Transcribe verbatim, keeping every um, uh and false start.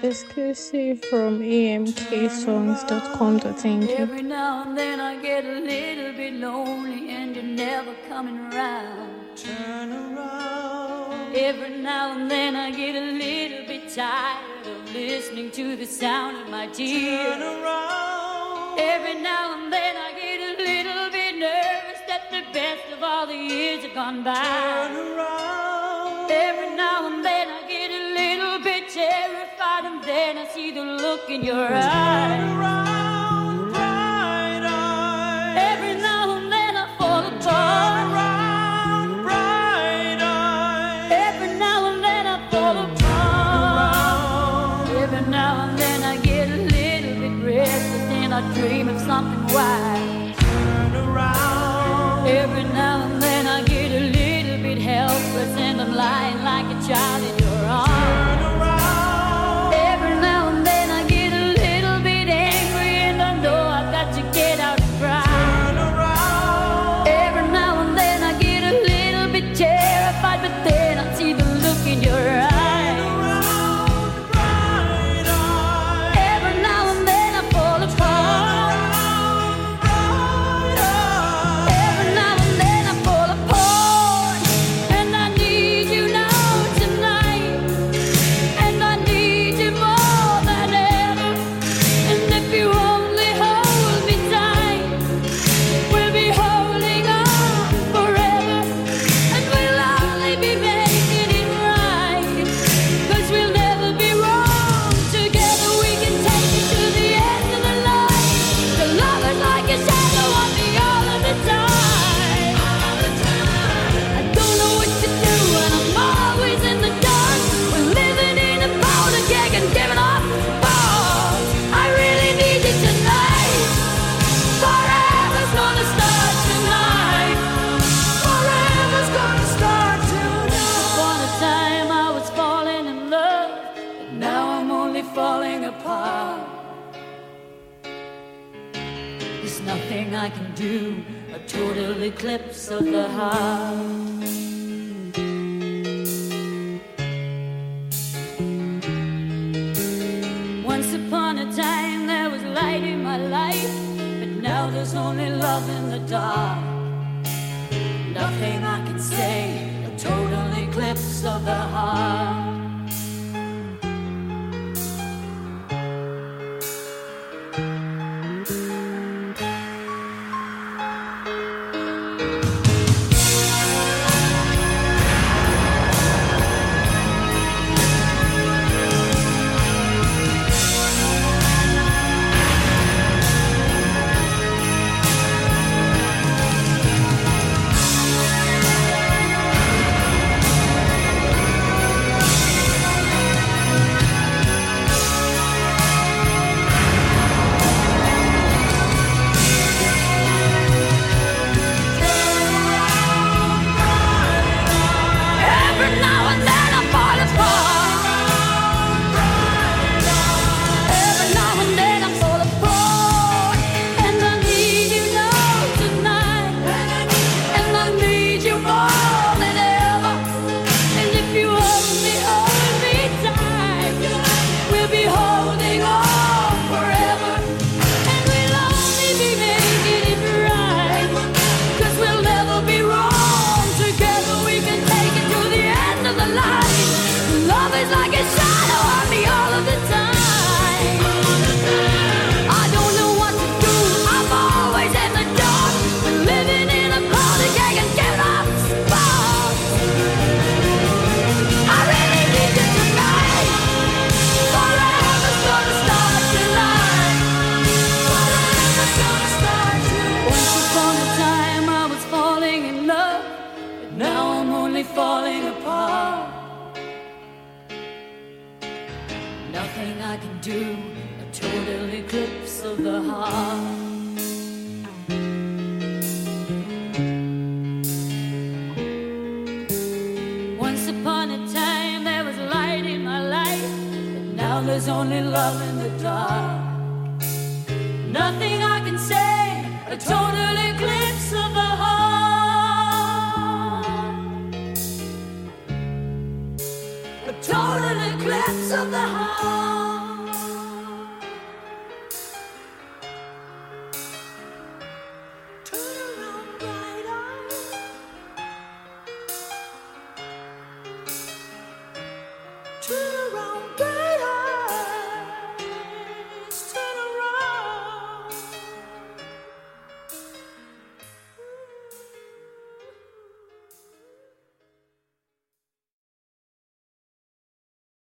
Exclusive from a m k songs dot com dot n g. Every now and then I get a little bit lonely and you're never coming around. Turn around. Every now and then I get a little bit tired of listening to the sound of my tears. Turn around. Every now and then I get a little bit nervous that the best of all the years have gone by. Turn around. Every now and then I get a little bit terrified, and then I see the look in your eyes. Turn around, bright eyes. Every now and then I fall Turn apart. around, bright eyes. Every now and then I fall apart. Every now and then I get a little bit restless and I dream of something wild. Turn around. Every now and then I get a little bit helpless and I'm lying like a child in your arms. Turn around. Every now and then I get a little bit angry and I know I've got to get out and cry. Turn around. Every now and then I get a little bit terrified, but then I see the look in your eyes. Around, bright eyes. Every now and then I fall apart. Bright eyes. Every now and then I fall apart. And I need you now tonight. And I need you more than ever. And if you only hold me tight, we'll be holding on forever. And we'll only be making it right. 'Cause we'll never be wrong. Together we can take it to the end of the line. The love is like a shadow on me all of the time. I don't know what to do and I'm always in the dark. We're living in a powder keg and giving off balls. I really need you tonight. Forever's gonna start tonight. Forever's gonna start tonight. Upon a time I was falling in love, but now I'm only falling apart. There's nothing I can do, a total eclipse of the heart. Once upon a time there was light in my life, but now there's only love in the dark. Nothing I can say, a total eclipse of the heart. Every now and then I fall apart. Every now and then I fall apart. And I need you now tonight. And I need you more than ever. And if you only hold me tight, we'll be holding on forever. And we'll only be making it right. 'Cause we'll never be wrong. Together we can take it to the end of the line. Love is like a shadow on me all of the time. I don't know what to do, I'm always in the dark. We're living in a powder keg and giving off sparks. I really need you tonight. Forever's gonna start tonight. Forever's gonna start tonight. Once upon a time I was falling in love, but now I'm only falling apart. Nothing I can do, a total eclipse of the heart. Once upon a time there was light in my life, but now there's only love in the dark. Nothing I can say, a total eclipse of the heart. A total eclipse of the heart.